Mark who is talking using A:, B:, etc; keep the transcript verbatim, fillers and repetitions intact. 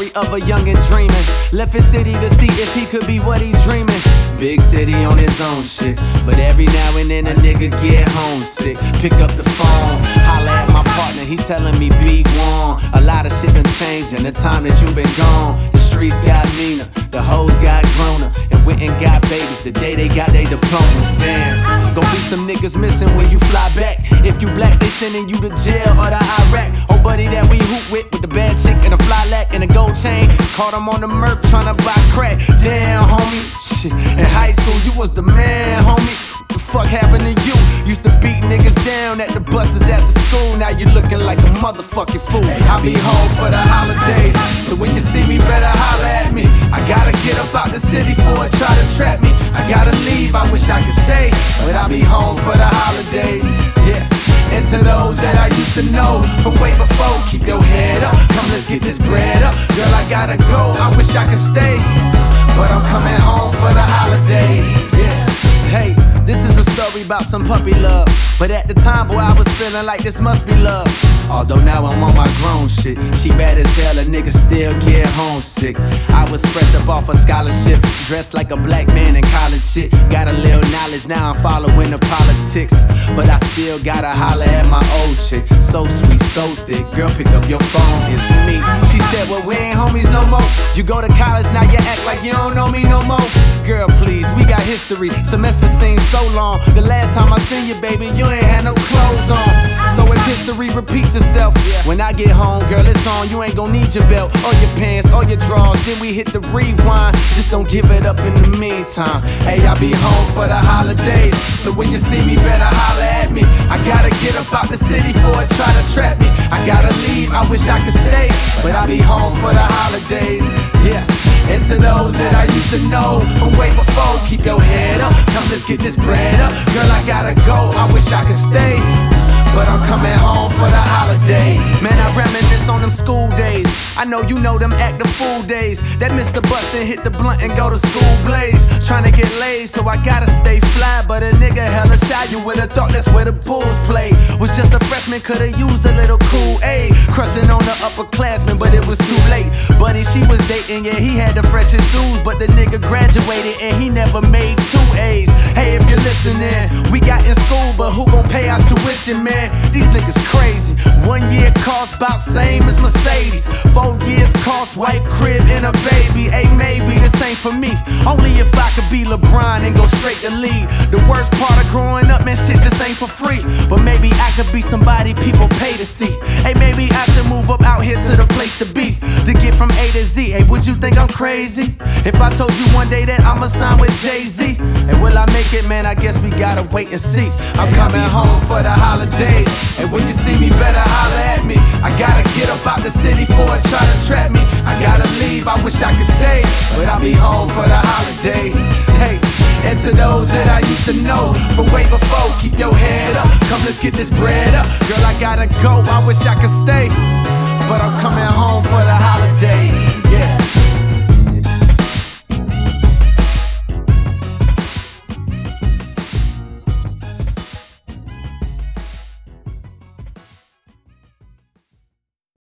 A: story of a youngin' dreaming. Left his city to see if he could be what he dreaming. Big city on his own shit, but every now and then a nigga get homesick. Pick up the phone, holla at my partner, he telling me be warm. A lot of shit done changed in the time that you been gone. The streets got meaner, the hoes got growner, and went and got babies the day they got their diplomas. Damn, gon' be some niggas missing when you fly back. If you black, they sending you to jail or to Iraq. Oh buddy that we hoop with, with the bad chick and a fly lack and a gold chain. Caught him on the Merc tryna buy crack. Damn, homie, shit. In high school, you was the man, homie. What the fuck happened to you? Used to beat niggas down at the buses after school. Now you looking like a motherfucking fool. I'll be home for the holidays, so when you see me, better holler at me. I gotta get up out the city for it, try to trap me. I gotta leave, I wish I could stay, but I'll be home for the holidays. Yeah. And to those that I used to know from way before, keep your head up, come let's get this bread up. Girl, I gotta go, I wish I could stay, but I'm coming home for the holidays. Yeah. Hey, this is a story about some puppy love, but at the time, boy, I was feeling like this must be love. Although now I'm on my grown shit. She bad as hell, a nigga still get homesick. I was fresh up off a scholarship, dressed like a black man in college shit. Got a little knowledge, now I'm following the politics, but I still gotta holler at my old chick. So sweet, so thick, girl, pick up your phone, it's me. She said, well, we ain't homies no more. You go to college, now you act like you don't know me no more. Girl, please, we got history. Semester seems so long. The last time I seen you, baby, you ain't had no clothes on. So if history repeats itself, when I get home, girl, it's on. You ain't gon' need your belt, or your pants, or your drawers. Then we hit the rewind. Just don't give it up in the meantime. Hey, I'll be home for the holidays, so when you see me, better holler at me. I gotta get up out the city for it, try to trap me. I gotta leave, I wish I could stay, but I'll be home for the holidays. Yeah. And to those that I used to know from way before, keep your head up, come let's get this bread up. Girl, I gotta go, I wish I could stay, but I'm coming home for the holidays. Man, I reminisce on them school days. I know you know them act the fool days. That Mister Bustin' hit the blunt and go to school blaze. Tryna get laid, so I gotta stay fly. But a nigga hella shy, you would've thought that's where the Bulls play. Was just a freshman, could've used a little Kool-Aid. Crushing on the upperclassmen, but it was too late. Buddy, she was dating, yeah, he had the freshest shoes, but the nigga graduated and he never made two A's. Hey, if you're listening, we got in school, but who gon' pay our tuition, man? These niggas crazy. One year cost about same as Mercedes. Four years cost wife, crib, and a baby. Hey, maybe this ain't for me. Only if I could be LeBron and go straight to lead. The worst part of growing up, man, shit just ain't for free. But maybe I could be somebody people pay to see. Hey, maybe I should move up out here to the place to be, to get from A to Z. Hey, would you think I'm crazy if I told you one day that I'ma sign with Jay-Z? And will I make it, man? I guess we gotta wait and see. I'm coming home for the holidays, and when you see me, better holler at me. I gotta get up out the city for it, try to trap me. I gotta leave, I wish I could stay, but I'll be home for the holidays. Hey, and to those that I used to know from way before, keep your head up, come let's get this bread up. Girl, I gotta go, I wish I could stay, but I'm coming home